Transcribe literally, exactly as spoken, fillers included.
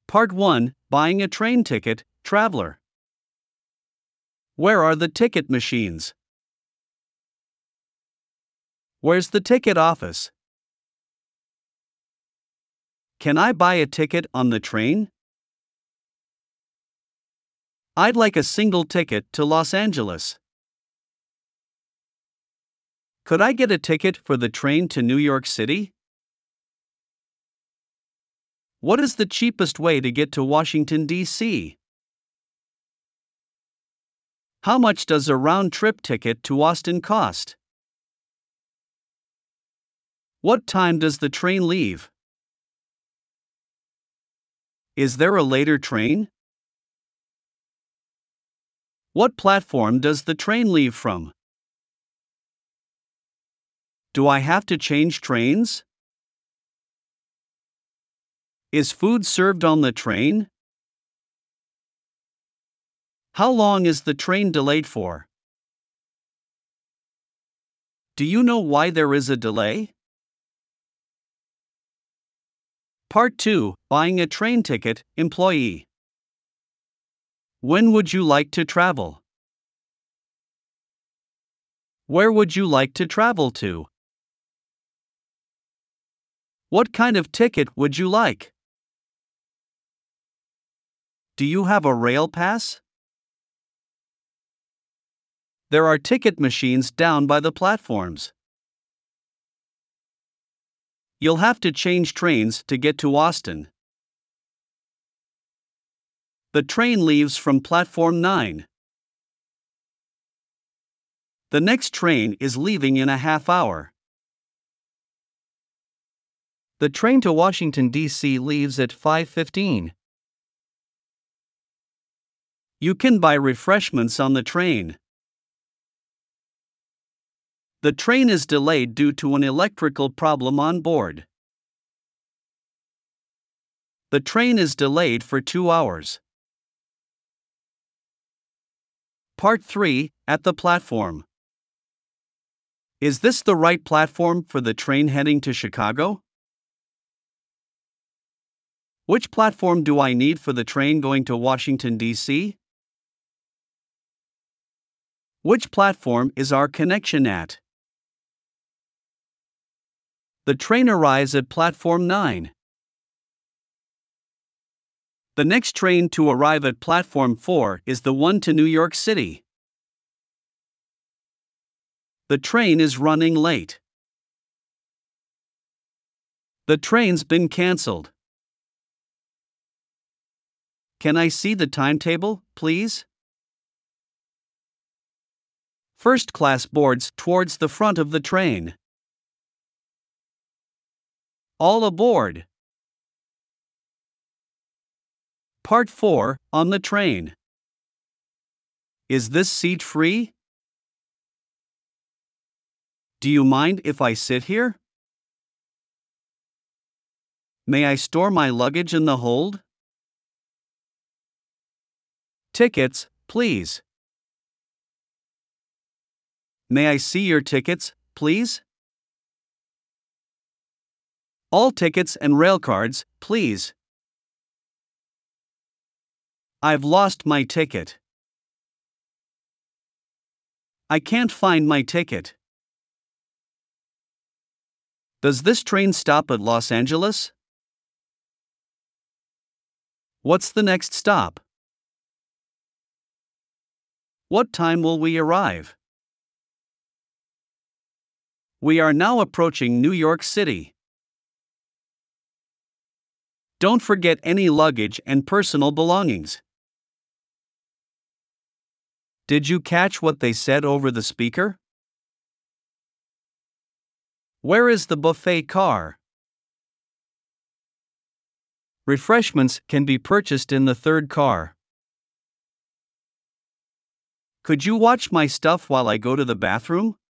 Part one. Buying a train ticket, traveler. Where are the ticket machines? Where's the ticket office? Can I buy a ticket on the train? I'd like a single ticket to Los Angeles. Could I get a ticket for the train to New York City? What is the cheapest way to get to Washington, D C? How much does a round-trip ticket to Austin cost? What time does the train leave? Is there a later train? What platform does the train leave from? Do I have to change trains? Is food served on the train? How long is the train delayed for? Do you know why there is a delay? Part two. Buying a train ticket, employee. When would you like to travel? Where would you like to travel to? What kind of ticket would you like? Do you have a rail pass? There are ticket machines down by the platforms. You'll have to change trains to get to Austin. The train leaves from platform nine. The next train is leaving in a half hour. The train to Washington, D C leaves at five fifteen. You can buy refreshments on the train. The train is delayed due to an electrical problem on board. The train is delayed for two hours. Part three. At the platform. Is this the right platform for the train heading to Chicago? Which platform do I need for the train going to Washington, D C? Which platform is our connection at? The train arrives at platform nine. The next train to arrive at platform four is the one to New York City. The train is running late. The train's been canceled. Can I see the timetable, please? First class boards towards the front of the train. All aboard. Part four. On the train. Is this seat free? Do you mind if I sit here? May I store my luggage in the hold? Tickets, please. May I see your tickets, please? All tickets and railcards, please. I've lost my ticket. I can't find my ticket. Does this train stop at Los Angeles? What's the next stop? What time will we arrive? We are now approaching New York City. Don't forget any luggage and personal belongings. Did you catch what they said over the speaker? Where is the buffet car? Refreshments can be purchased in the third car. Could you watch my stuff while I go to the bathroom?